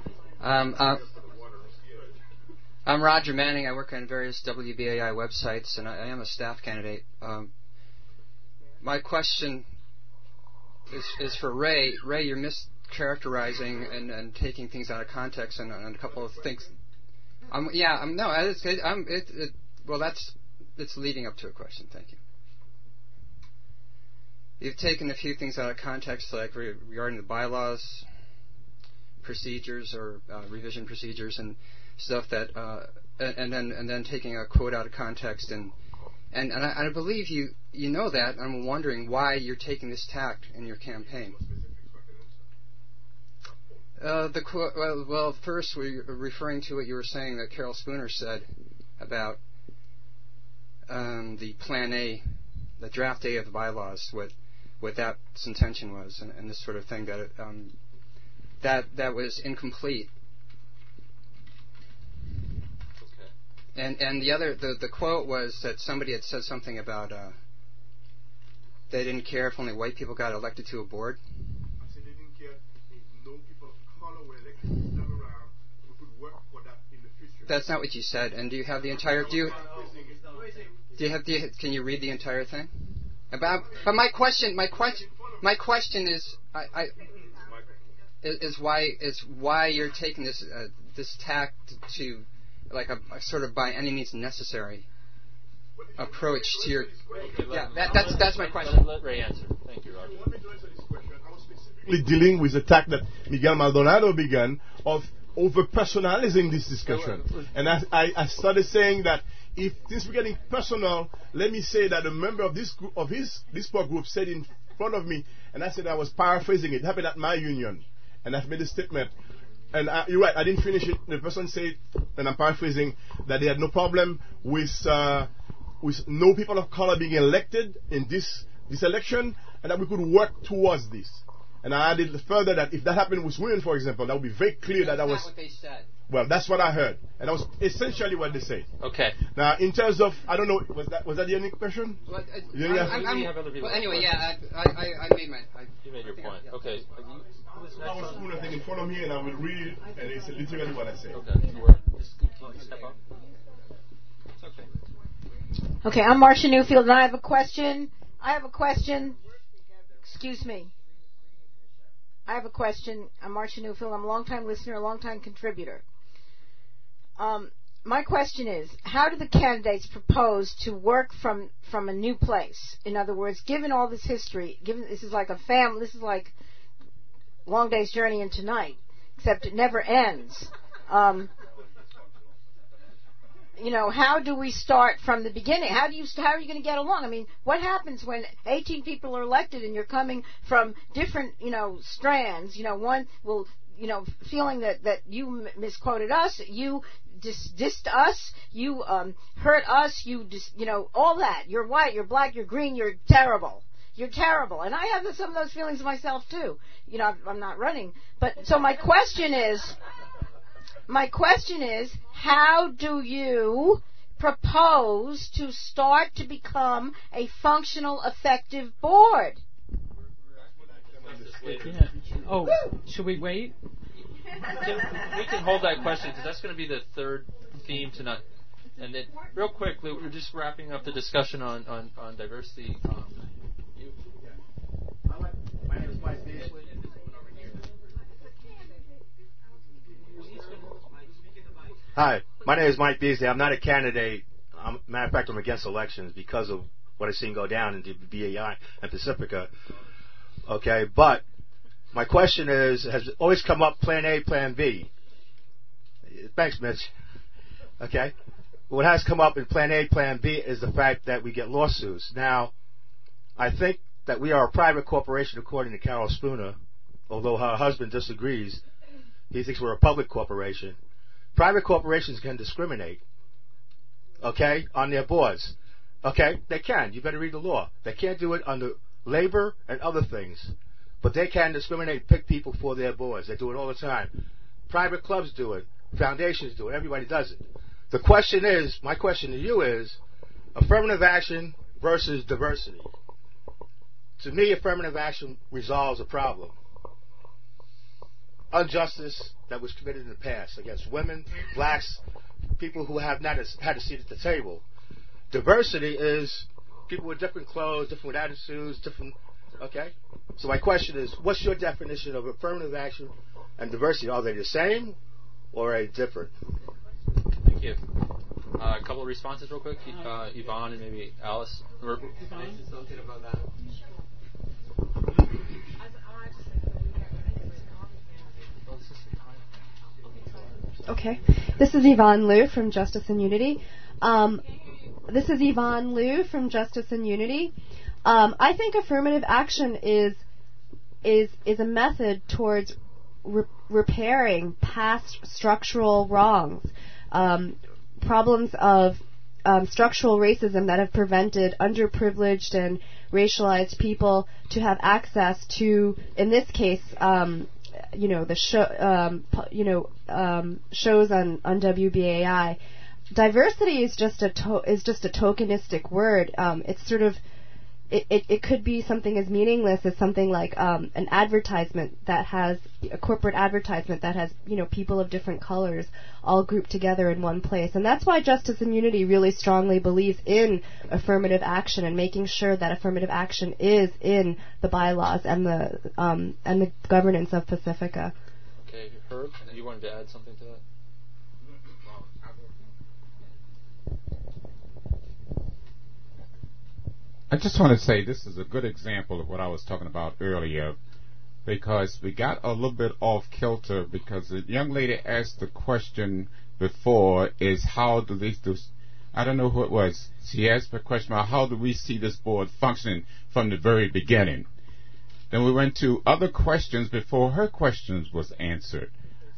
I'm Roger Manning. I work on various WBAI websites, and I am a staff candidate. My question is for Ray. Ray, you're mischaracterizing and taking things out of context on a couple of things. Well, this it's leading up to a question. Thank you. You've taken a few things out of context, like regarding the bylaws, procedures, or revision procedures, and stuff that, and then taking a quote out of context, and I believe you know that. I'm wondering why you're taking this tact in your campaign. The quote. Well, first we're referring to what you were saying that Carol Spooner said about the Plan A, the Draft A of the bylaws, what that intention was, and this sort of thing, that was incomplete. Okay. And the quote was that somebody had said something about they didn't care if only white people got elected to a board. I said they didn't care if no people of color were elected this time around. We could work for that in the future. That's not what you said. And do you have the entire? Can you read the entire thing? But my question is why you're taking this tact to like a sort of by any means necessary approach to your. Yeah, that's my question. Let Ray answer. Thank you, Roger. Let me answer this question. I was specifically dealing with the tact that Miguel Maldonado began of over-personalizing this discussion, and I started saying that. If this is getting personal, let me say that a member of this group, of his Lispro group, said in front of me, and I said I was paraphrasing it. It happened at my union, and I've made a statement. And you're right, I didn't finish it. The person said, and I'm paraphrasing, that they had no problem with no people of color being elected in this election, and that we could work towards this. And I added further that if that happened with women, for example, that would be very clear that was. That's not what they said. Well, that's what I heard, and that was essentially what they said. Okay. Now, in terms of, I don't know, was that the only question? Well, anyway, yeah, I made my. You made your point. Yeah. Okay. I was putting a thing in front of me, and I will read it, and it's literally what I said. Okay. Just step up. It's okay. Okay, I'm Marcia Newfield, and I have a question. Excuse me. I have a question. I'm Marcia Newfield. I'm a long-time listener, a long-time contributor. My question is, how do the candidates propose to work from a new place? In other words, given all this history, given this is like this is like Long Day's Journey into Night, except it never ends. How do we start from the beginning? How are you going to get along? I mean, what happens when 18 people are elected and you're coming from different, strands? One will, feeling that you misquoted us, you dissed us, you hurt us, all that. You're white, you're black, you're green, you're terrible. You're terrible. And I have some of those feelings myself too. I'm not running. But so my question is, how do you propose to start to become a functional, effective board? Yeah. Oh, should we wait? We can hold that question because that's going to be the third theme tonight. And then, real quickly, we're just wrapping up the discussion on diversity. My name is Mike Beasley. Hi, my name is Mike Beasley. I'm not a candidate. Matter of fact, I'm against elections because of what I've seen go down in the BAI and Pacifica. Okay, but my question has always come up, Plan A, Plan B. Thanks, Mitch. Okay. What has come up in Plan A, Plan B is the fact that we get lawsuits. Now, I think that we are a private corporation according to Carol Spooner, although her husband disagrees. He thinks we're a public corporation. Private corporations can discriminate, okay, on their boards. Okay, they can. You better read the law. They can't do it under labor and other things. But they can discriminate, pick people for their boards. They do it all the time. Private clubs do it. Foundations do it. Everybody does it. The question is, my question to you is, affirmative action versus diversity. To me, affirmative action resolves a problem. Injustice that was committed in the past against women, blacks, people who have not had a seat at the table. Diversity is people with different clothes, different attitudes, different. Okay? So my question is, what's your definition of affirmative action and diversity? Are they the same or are they different? Thank you. A couple of responses real quick. Yvonne and maybe Alice. Okay. This is Yvonne Liu from Justice and Unity. I think affirmative action is a method towards repairing past structural wrongs, problems of structural racism that have prevented underprivileged and racialized people to have access to, in this case, the shows on WBAI. Diversity is just a tokenistic word. It's sort of it could be something as meaningless as something like an advertisement that has a corporate advertisement that has people of different colors all grouped together in one place. And that's why Justice and Unity really strongly believes in affirmative action and making sure that affirmative action is in the bylaws and the governance of Pacifica. Okay, Herb, you wanted to add something to that? I just want to say this is a good example of what I was talking about earlier, because we got a little bit off kilter because the young lady asked the question before is how do these do, I don't know who it was. She asked the question about how do we see this board functioning from the very beginning. Then we went to other questions before her questions was answered.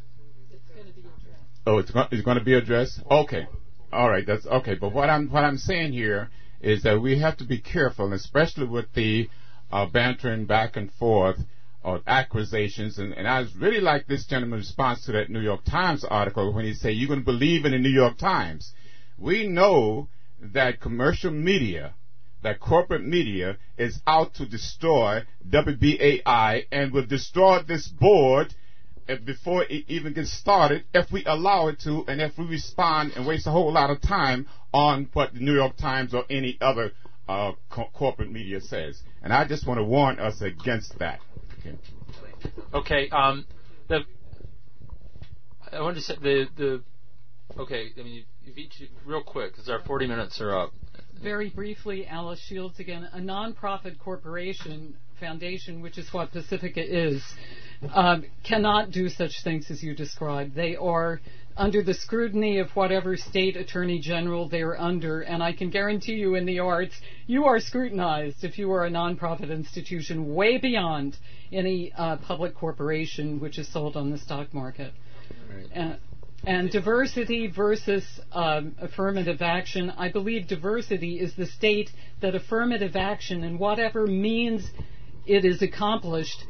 Oh, it's going to be addressed? Okay. All right, that's okay. But what I'm saying here is that we have to be careful, especially with the bantering back and forth or accusations. And I really like this gentleman's response to that New York Times article when he said, you're going to believe in the New York Times. We know that commercial media, that corporate media is out to destroy WBAI and will destroy this board before it even gets started if we allow it to, and if we respond and waste a whole lot of time on what the New York Times or any other corporate media says. And I just want to warn us against that. Okay. I wanted to say okay. I mean, you've each real quick because our 40 minutes are up. Very briefly, Alice Shields again. A nonprofit corporation foundation, which is what Pacifica is, cannot do such things as you described. They are under the scrutiny of whatever state attorney general they are under, and I can guarantee you in the arts, you are scrutinized if you are a nonprofit institution way beyond any public corporation which is sold on the stock market. Right. And diversity versus affirmative action, I believe diversity is the state that affirmative action, in whatever means it is accomplishes.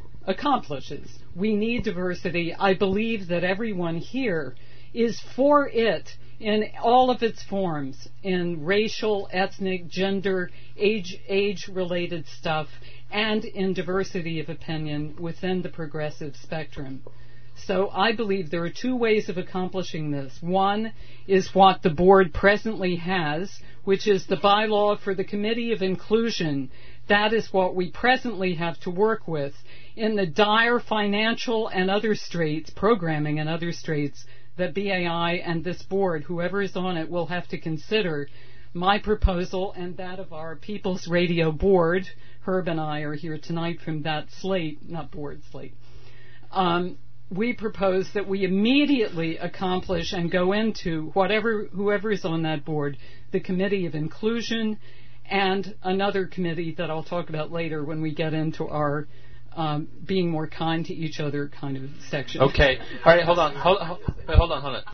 We need diversity. I believe that everyone here is for it in all of its forms, in racial, ethnic, gender, age-related stuff, and in diversity of opinion within the progressive spectrum. So I believe there are two ways of accomplishing this. One is what the board presently has, which is the bylaw for the Committee of Inclusion. That is what we presently have to work with. In the dire financial and other straits, programming and other straits, that BAI and this board, whoever is on it, will have to consider. My proposal and that of our People's Radio board, Herb and I are here tonight from that slate, not board slate. We propose that we immediately accomplish and go into whoever is on that board, the Committee of Inclusion, and another committee that I'll talk about later when we get into our being more kind to each other kind of section. Okay. All right. Hold on.